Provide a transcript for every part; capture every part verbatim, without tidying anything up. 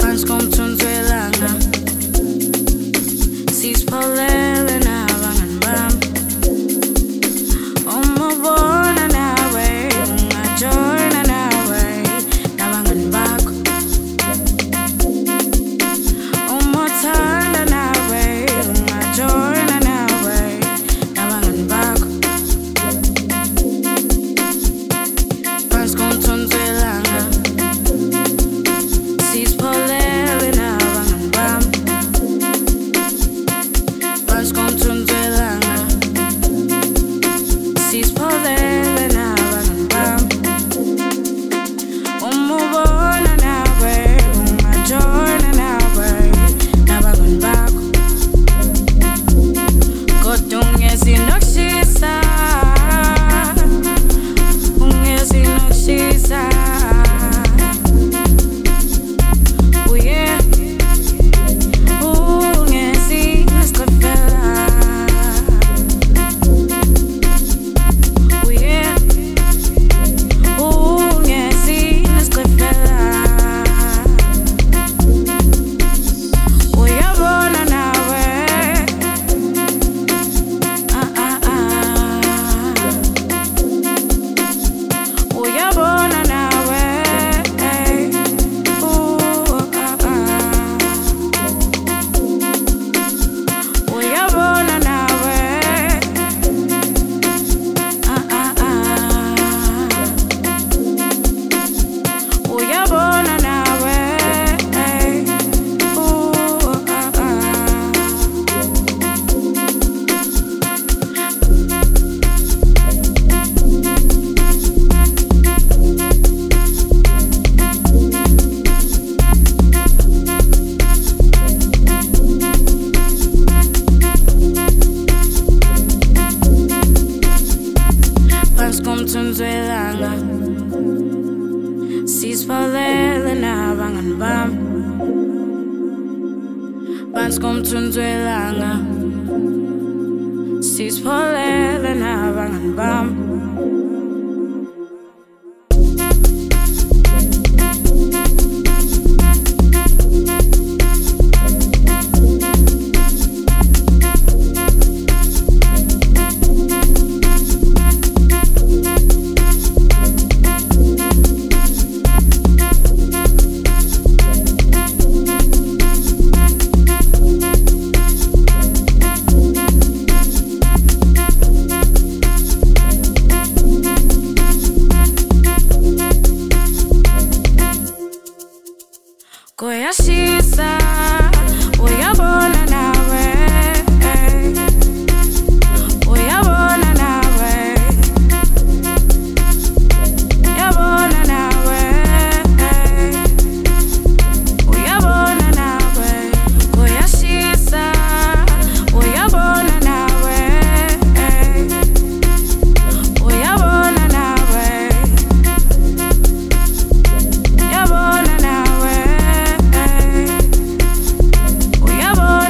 Uyabona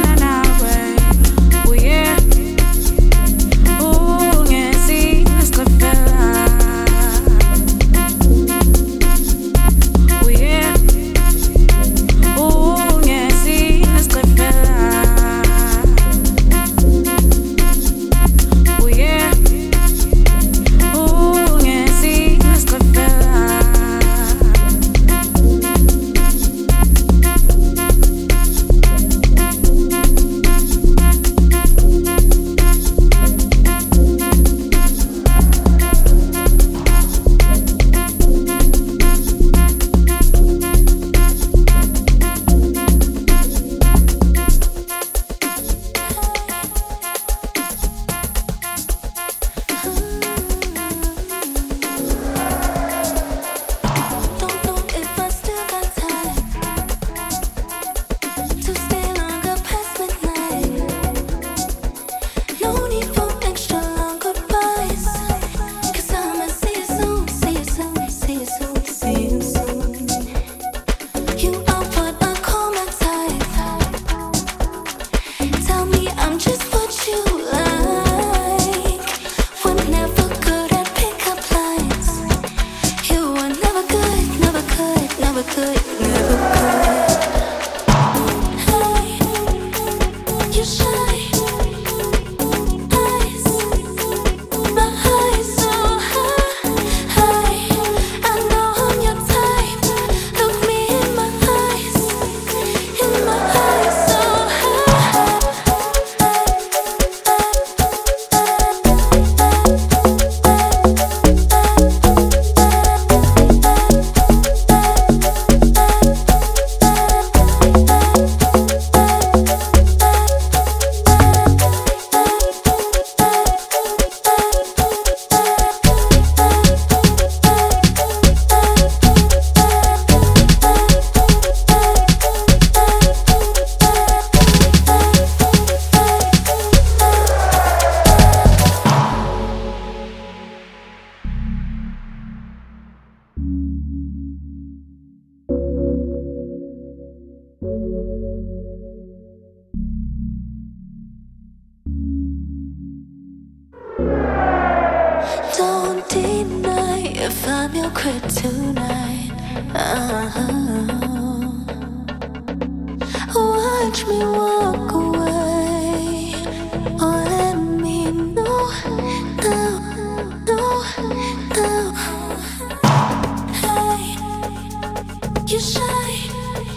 Don't deny if I'm your kryptonite. Uh-huh. Watch me walk away, or let me know now, know now. Hey, you shine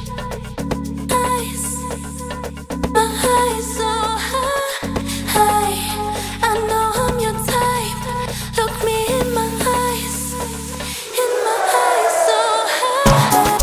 eyes, my eyes so high. I know I'm your type. Look me in my eyes, in my eyes so high.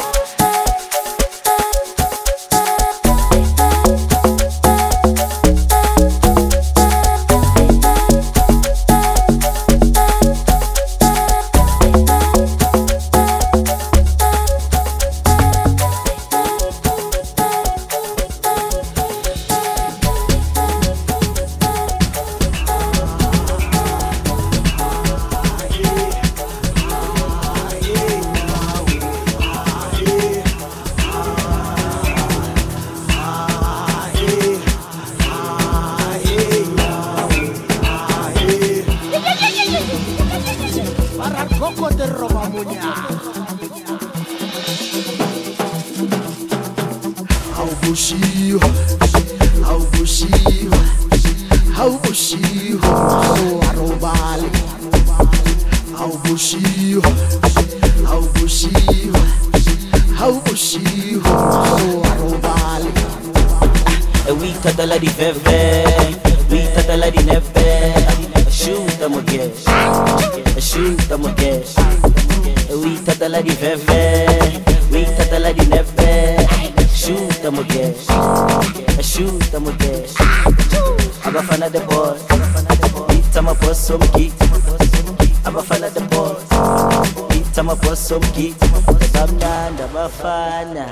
Tadala di veve, we tadala di neve. Asciutta mogesh, asciutta mogesh. We tadala di veve, we tadala di neve. Asciutta mogesh, asciutta mogesh. Abafana the boy, itama possum kit. Abafana the boy, itama possum kit. Bamnanda bafana.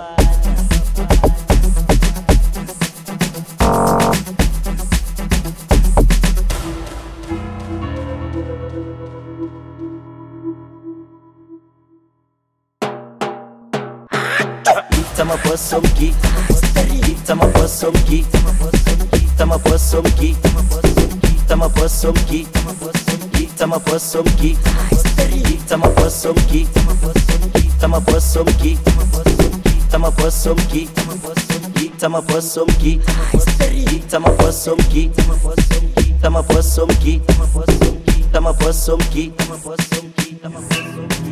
Itama possum kit, itama possum kit, itama possum kit, itama possum kit, itama possum kit, itama possum kit, itama possum kit, itama possum kit, itama possum kit, itama possum kit, itama possum kit, itama possum kit, itama possum kit.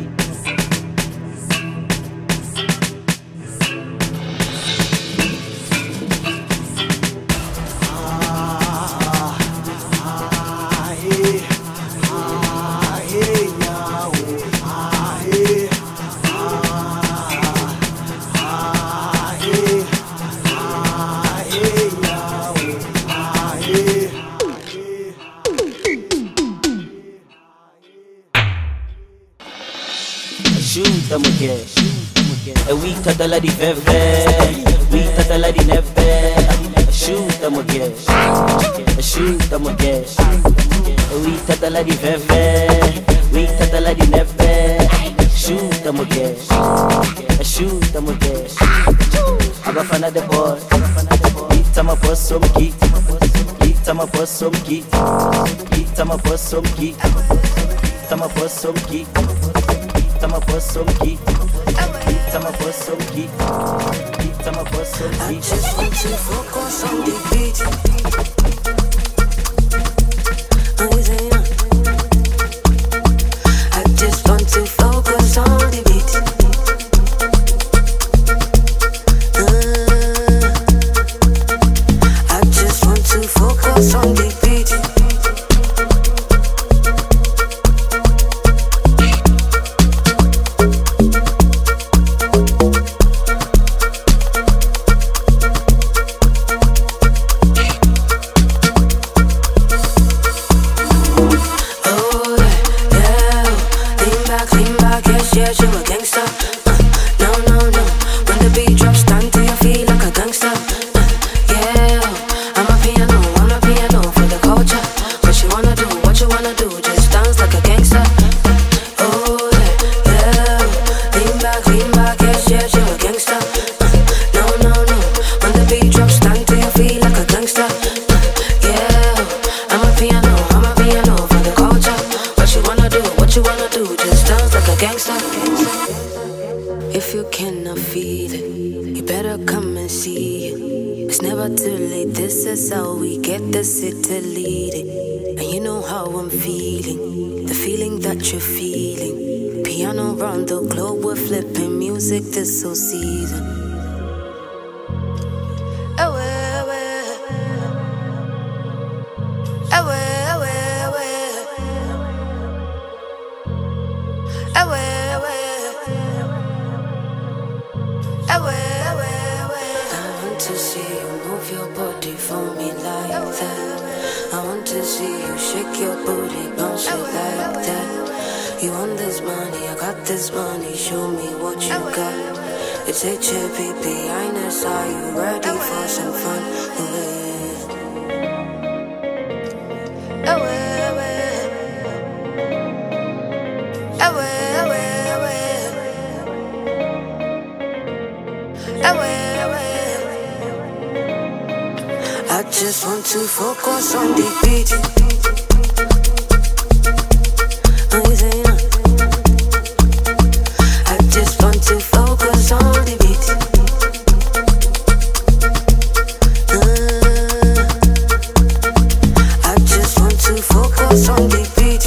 Asciutta mogesh, e we tadala di veve, we tadala di neve. Asciutta mogesh, asciutta mogesh. E we tadala di veve, we tadala di neve. Asciutta mogesh, asciutta mogesh. Abafana the boy, itama possum kit, itama possum kit, itama possum kit, itama possum kit. Itama possum kit, itama possum kit, itama possum kit. I just want to focus on the beat. I just want to focus on the beat. Uh, I just want to focus on the beat. breathe it. You better come and see it. It's never too late, this is how we get the city leading. And you know how I'm feeling, the feeling that you're feeling. Piano round the globe, we're flipping music this whole season. Away, away. Away, away, away. Away, away. Away, away, away. I want to see you move your body for me like that. I want to see you shake your booty, bounce it like that. You want this money, I got this money, show me what you got. It's H A P P, Ines, are you ready for some fun? Away, away, away, away, away, away, away. I just want to focus on the beat. I say no. I just want to focus on the beat. Uh, I just want to focus on the beat.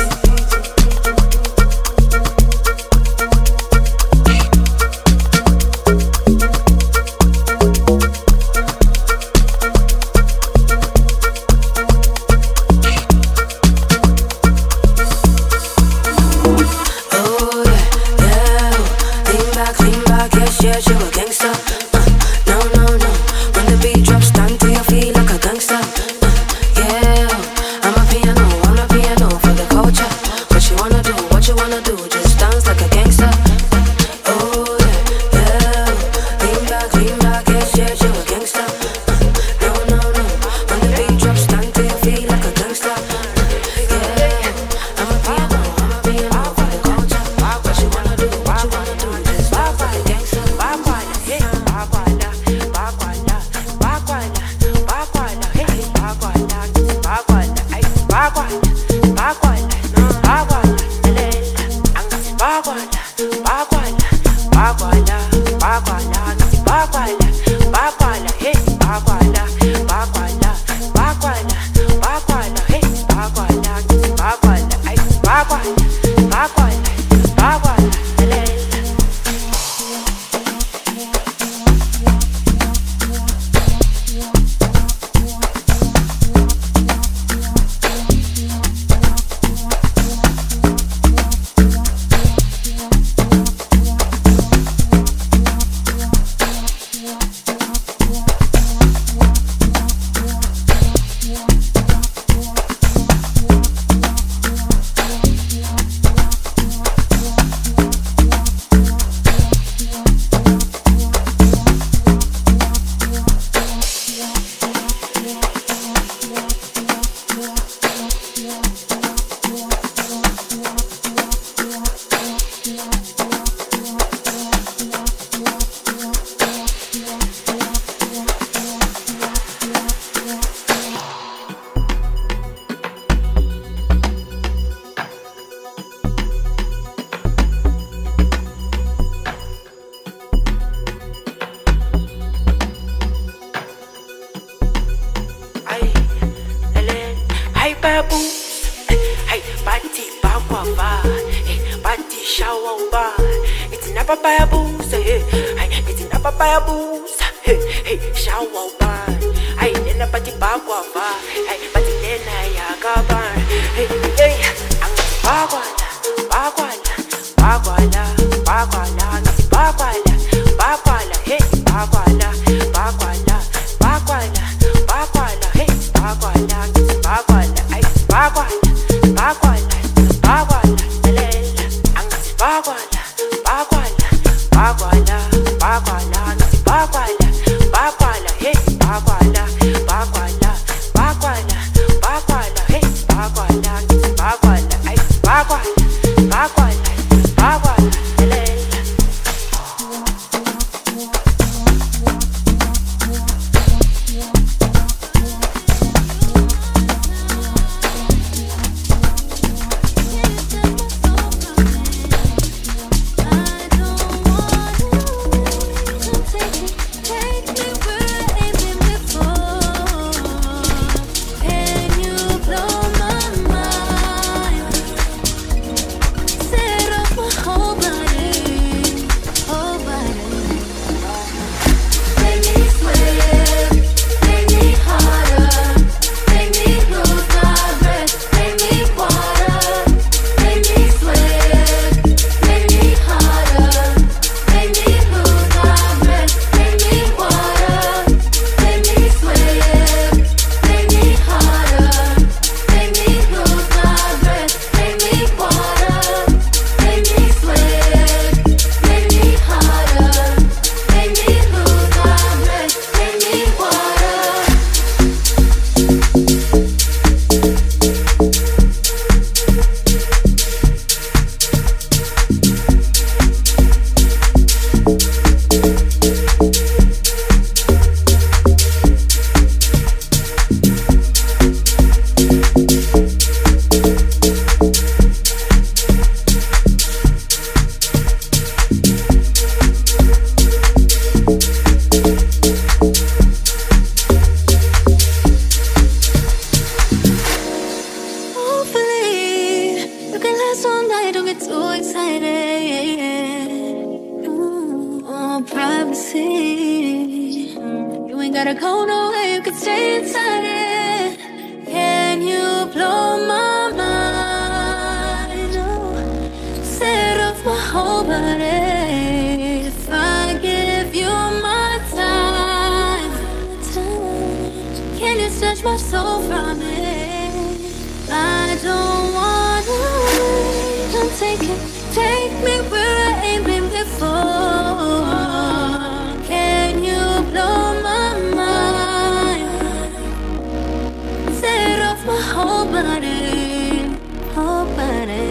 gotta go nowhere, you can stay inside it. Can you blow my mind? Oh, set off my whole body. If I give you my time, can you snatch my soul from it? I don't wanna wait. Don't take it, take me where I ain't been before. Can you blow my mind? Set off my whole body, whole body.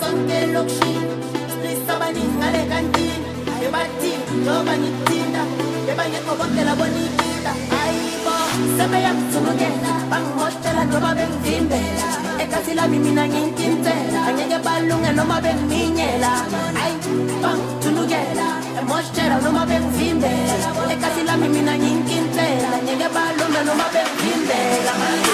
konke lokishini Splisa baningi ngale kantini Ayebathi njoba ngithinda Bebangekho bonke labonikida Ayibo sebeyangithunukela Bangihostela njoba bengivimbela Ekhasi lami mina nginkintsela Angeke balunge noma bengiminyela Ayi bangithunukela Emoshela noma bengivimbela Ekhasi lami mina nginkintsela Angeke balunge noma bengivimbela